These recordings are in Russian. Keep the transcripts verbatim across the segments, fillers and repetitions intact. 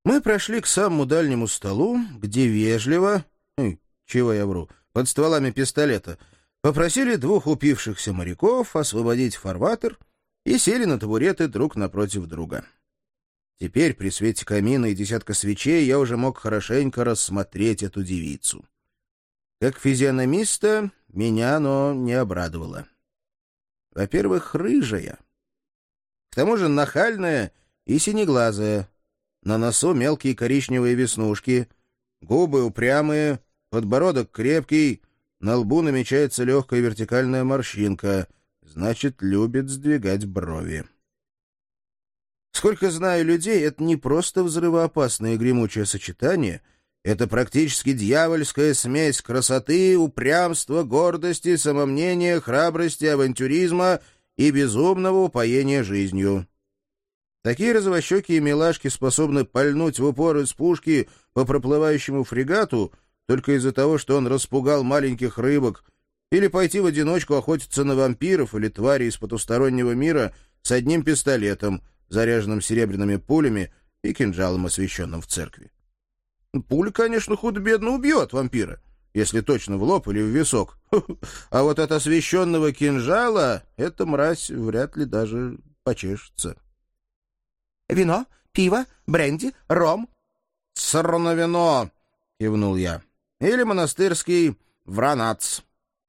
Мы прошли к самому дальнему столу, где вежливо, ой, чего я вру, под стволами пистолета, попросили двух упившихся моряков освободить фарватер и сели на табуреты друг напротив друга. Теперь при свете камина и десятка свечей я уже мог хорошенько рассмотреть эту девицу. Как физиономиста меня оно не обрадовало. Во-первых, рыжая. К тому же нахальная и синеглазая. На носу мелкие коричневые веснушки, губы упрямые, подбородок крепкий, на лбу намечается легкая вертикальная морщинка, значит, любит сдвигать брови. Сколько знаю людей, это не просто взрывоопасное и гремучее сочетание, это практически дьявольская смесь красоты, упрямства, гордости, самомнения, храбрости, авантюризма и безумного упоения жизнью. Такие розовощекие милашки способны пальнуть в упор из пушки по проплывающему фрегату только из-за того, что он распугал маленьких рыбок, или пойти в одиночку охотиться на вампиров или тварей из потустороннего мира с одним пистолетом, заряженным серебряными пулями и кинжалом, освященным в церкви. Пуля, конечно, худо-бедно убьет вампира, если точно в лоб или в висок. А вот от освященного кинжала эта мразь вряд ли даже почешется. «Вино, пиво, бренди, ром?» «Сорно вино!» — кивнул я. «Или монастырский вранац».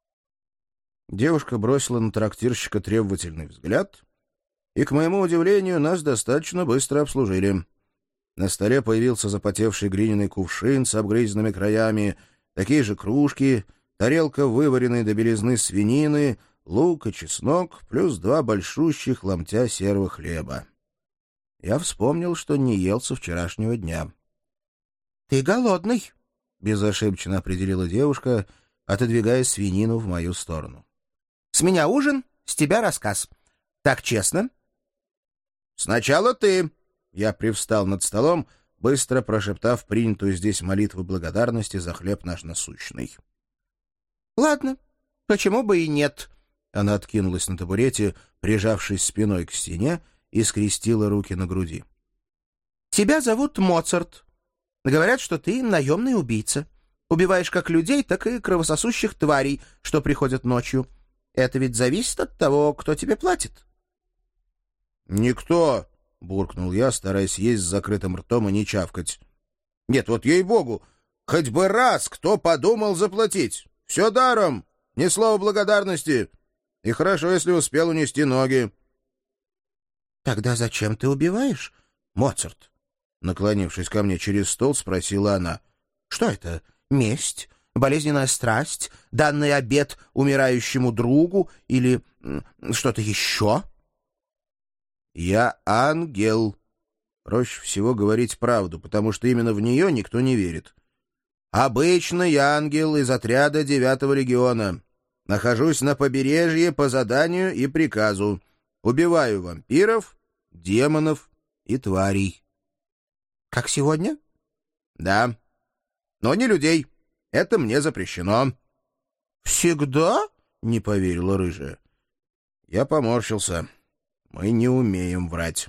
Девушка бросила на трактирщика требовательный взгляд, и, к моему удивлению, нас достаточно быстро обслужили. На столе появился запотевший глиняный кувшин с обгрызенными краями, такие же кружки, тарелка вываренной до белизны свинины, лук и чеснок, плюс два большущих ломтя серого хлеба. Я вспомнил, что не ел со вчерашнего дня. — Ты голодный, — безошибочно определила девушка, отодвигая свинину в мою сторону. — С меня ужин, с тебя рассказ. Так честно? — Сначала ты. Я привстал над столом, быстро прошептав принятую здесь молитву благодарности за хлеб наш насущный. — Ладно, почему бы и нет? Она откинулась на табурете, прижавшись спиной к стене, и скрестила руки на груди. «Тебя зовут Моцарт. Говорят, что ты наемный убийца. Убиваешь как людей, так и кровососущих тварей, что приходят ночью. Это ведь зависит от того, кто тебе платит». «Никто!» — буркнул я, стараясь есть с закрытым ртом и не чавкать. «Нет, вот ей-богу, хоть бы раз кто подумал заплатить. Все даром, ни слова благодарности. И хорошо, если успел унести ноги». «Тогда зачем ты убиваешь, Моцарт?» Наклонившись ко мне через стол, спросила она. «Что это? Месть? Болезненная страсть? Данный обет умирающему другу? Или что-то еще?» «Я ангел». Проще всего говорить правду, потому что именно в нее никто не верит. «Обычный ангел из отряда девятого легиона. Нахожусь на побережье по заданию и приказу. Убиваю вампиров, демонов и тварей». «Как сегодня?» «Да. Но не людей. Это мне запрещено». «Всегда?» — не поверила рыжая. Я поморщился. Мы не умеем врать.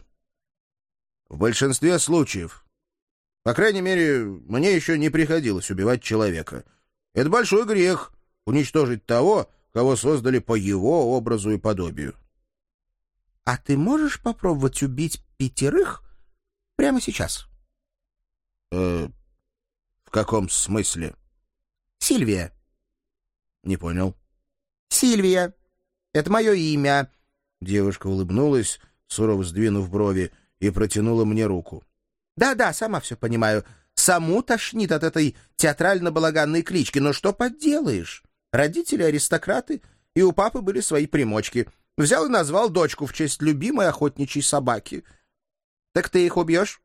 В большинстве случаев. По крайней мере, мне еще не приходилось убивать человека. Это большой грех — уничтожить того, кого создали по его образу и подобию. «А ты можешь попробовать убить пятерых прямо сейчас?» «Э, в каком смысле?» «Сильвия». «Не понял». «Сильвия. Это мое имя». Девушка улыбнулась, сурово сдвинув брови, и протянула мне руку. «Да-да, сама все понимаю. Саму тошнит от этой театрально-балаганной клички, но что поделаешь? Родители аристократы, и у папы были свои примочки. Взял и назвал дочку в честь любимой охотничьей собаки. Так ты их убьешь?»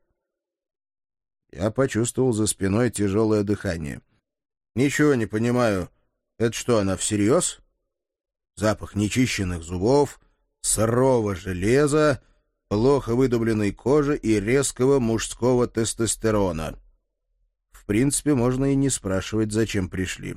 Я почувствовал за спиной тяжелое дыхание. «Ничего не понимаю. Это что, она всерьез? Запах нечищенных зубов, сырого железа, плохо выдубленной кожи и резкого мужского тестостерона. В принципе, можно и не спрашивать, зачем пришли.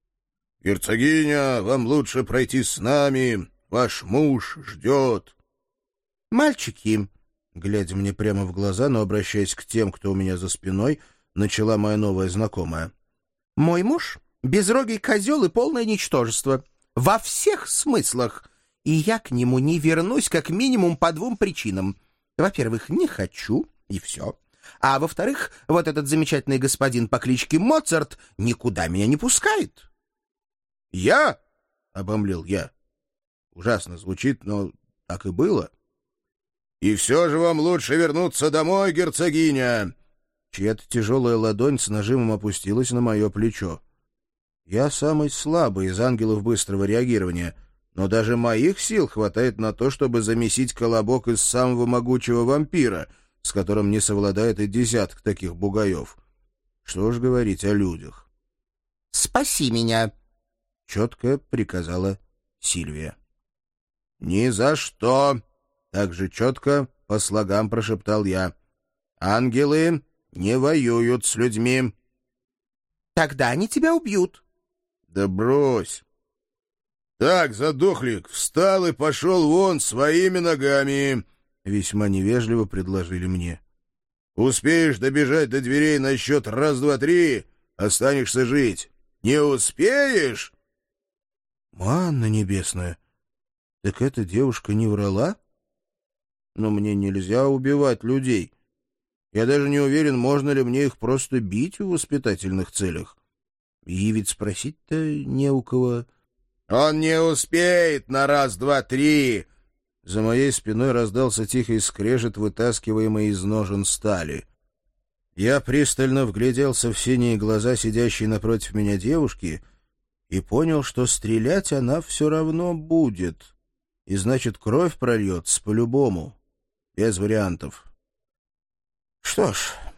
«Герцогиня, вам лучше пройти с нами. Ваш муж ждет». «Мальчики», Глядя мне прямо в глаза, но обращаясь к тем, кто у меня за спиной, начала моя новая знакомая. «Мой муж — безрогий козел и полное ничтожество. Во всех смыслах. И я к нему не вернусь как минимум по двум причинам. Во-первых, не хочу, и все. А во-вторых, вот этот замечательный господин по кличке Моцарт никуда меня не пускает». «Я?» — обомлел я. Ужасно звучит, но так и было. «И все же вам лучше вернуться домой, герцогиня!» Чья-то тяжелая ладонь с нажимом опустилась на мое плечо. Я самый слабый из ангелов быстрого реагирования, но даже моих сил хватает на то, чтобы замесить колобок из самого могучего вампира, с которым не совладает и десяток таких бугаев. Что ж говорить о людях. «Спаси меня!» — четко приказала Сильвия. «Ни за что!» — так же четко по слогам прошептал я. «Ангелы не воюют с людьми». «Тогда они тебя убьют». «Да брось!» «Так, задохлик, встал и пошел вон своими ногами!» — весьма невежливо предложили мне. «Успеешь добежать до дверей на счет раз-два-три, останешься жить. Не успеешь?» «Манна небесная! Так эта девушка не врала? Но мне нельзя убивать людей. Я даже не уверен, можно ли мне их просто бить в воспитательных целях. И ведь спросить-то не у кого». «Он не успеет на раз-два-три!» За моей спиной раздался тихий скрежет, вытаскиваемый из ножен стали. Я пристально вгляделся в синие глаза сидящей напротив меня девушки и понял, что стрелять она все равно будет. И значит, кровь прольется по-любому, без вариантов. Что ж,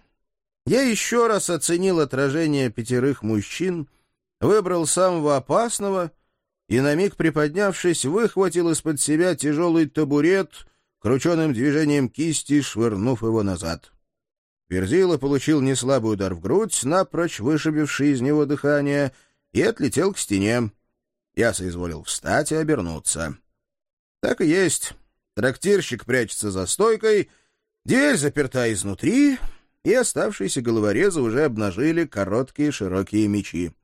я еще раз оценил отражение пятерых мужчин, выбрал самого опасного и, на миг приподнявшись, выхватил из-под себя тяжелый табурет, крученым движением кисти швырнув его назад. Верзила получил неслабый удар в грудь, напрочь вышибивший из него дыхание, и отлетел к стене. Я соизволил встать и обернуться. Так и есть. Трактирщик прячется за стойкой, дверь заперта изнутри, и оставшиеся головорезы уже обнажили короткие широкие мечи.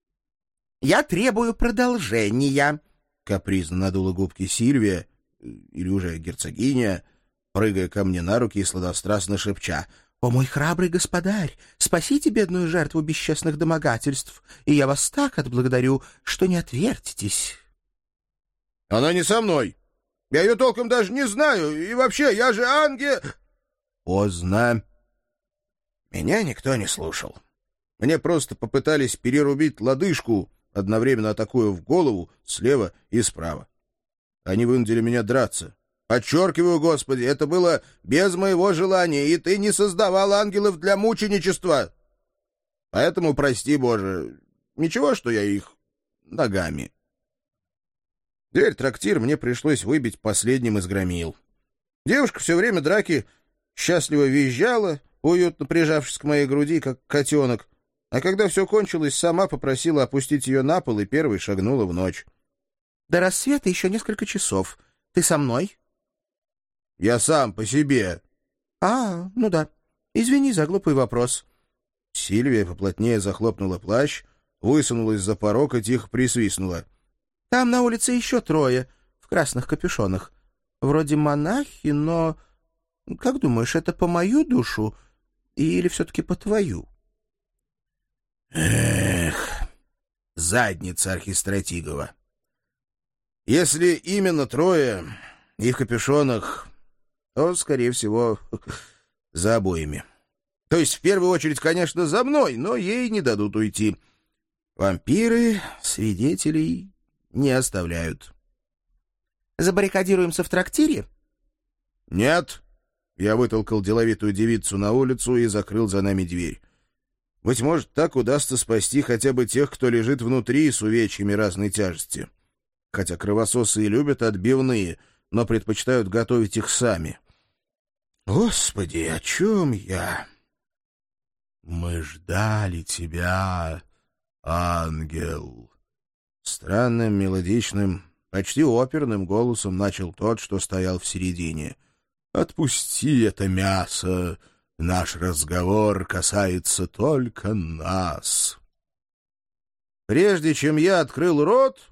«Я требую продолжения», — капризно надула губки Сильвия, или уже герцогиня, прыгая ко мне на руки и сладострастно шепча: «О, мой храбрый господарь, спасите бедную жертву бесчестных домогательств, и я вас так отблагодарю, что не отвертитесь». «Она не со мной. Я ее толком даже не знаю, и вообще, я же ангел...» Поздно. Меня никто не слушал. Мне просто попытались перерубить лодыжку, одновременно атакуя в голову слева и справа. Они вынудили меня драться. Подчеркиваю, Господи, это было без моего желания, и ты не создавал ангелов для мученичества. Поэтому, прости, Боже, ничего, что я их ногами. Дверь трактир мне пришлось выбить последним из громил. Девушка все время драки счастливо визжала, уютно прижавшись к моей груди, как котенок, а когда все кончилось, сама попросила опустить ее на пол и первой шагнула в ночь. «До рассвета еще несколько часов. Ты со мной?» «Я сам по себе». «А, ну да. Извини за глупый вопрос». Сильвия поплотнее захлопнула плащ, высунулась за порог и тихо присвистнула. «Там на улице еще трое, в красных капюшонах. Вроде монахи, но... Как думаешь, это по мою душу или все-таки по твою?» Эх, задница Архистратигова. Если именно трое и в капюшонах, то, скорее всего, за обоими. То есть, в первую очередь, конечно, за мной, но ей не дадут уйти. Вампиры свидетелей не оставляют. «Забаррикадируемся в трактире?» «Нет». Я вытолкал деловитую девицу на улицу и закрыл за нами дверь. Быть может, так удастся спасти хотя бы тех, кто лежит внутри с увечьями разной тяжести. Хотя кровососы и любят отбивные, но предпочитают готовить их сами. Господи, о чем я? Мы ждали тебя, ангел. Странным, мелодичным, почти оперным голосом начал тот, что стоял в середине. Отпусти это мясо. Наш разговор касается только нас». Прежде чем я открыл рот,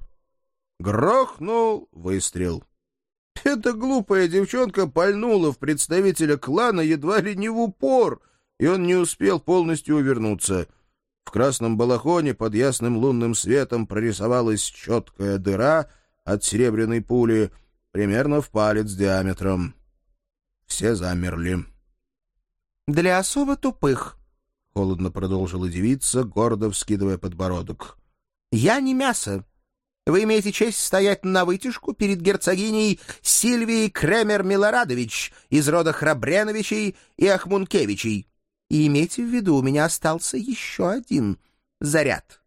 грохнул выстрел. Эта глупая девчонка пальнула в представителя клана едва ли не в упор, и он не успел полностью увернуться. В красном балахоне под ясным лунным светом прорисовалась четкая дыра от серебряной пули, примерно в палец диаметром. Все замерли. «Для особо тупых», — холодно продолжила девица, гордо вскидывая подбородок. «Я не мясо. Вы имеете честь стоять на вытяжку перед герцогиней Сильвией Кремер-Милорадович из рода Храбреновичей и Ахмункевичей. И имейте в виду, у меня остался еще один заряд».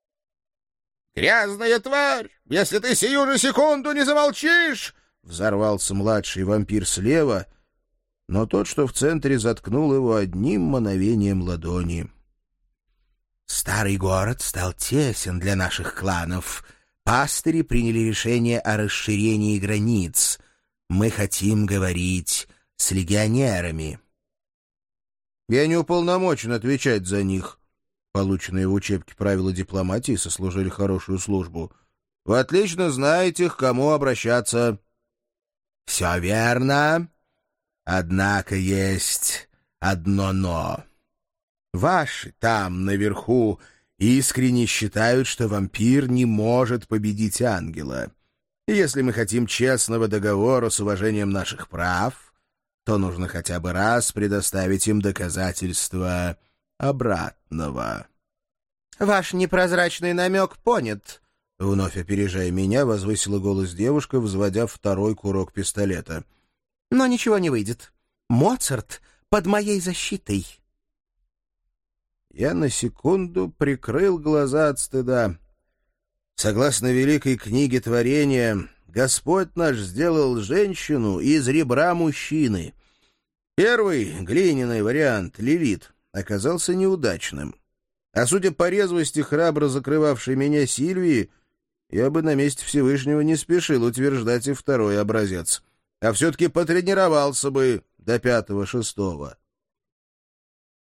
«Грязная тварь! Если ты сию же секунду не замолчишь!» — взорвался младший вампир слева, но тот, что в центре, заткнул его одним мановением ладони. «Старый город стал тесен для наших кланов. Пастыри приняли решение о расширении границ. Мы хотим говорить с легионерами». «Я не уполномочен отвечать за них». Полученные в учебке правила дипломатии сослужили хорошую службу. «Вы отлично знаете, к кому обращаться». «Все верно. Однако есть одно «но». Ваши там, наверху, искренне считают, что вампир не может победить ангела. И если мы хотим честного договора с уважением наших прав, то нужно хотя бы раз предоставить им доказательства обратного». «Ваш непрозрачный намек понят», — вновь опережая меня, возвысила голос девушка, взводя второй курок пистолета. «Но ничего не выйдет. Моцарт под моей защитой». Я на секунду прикрыл глаза от стыда. Согласно великой книге творения, Господь наш сделал женщину из ребра мужчины. Первый, глиняный вариант, Лилит, оказался неудачным. А судя по резвости, храбро закрывавшей меня Сильвии, я бы на месте Всевышнего не спешил утверждать и второй образец, а все-таки потренировался бы до пятого-шестого.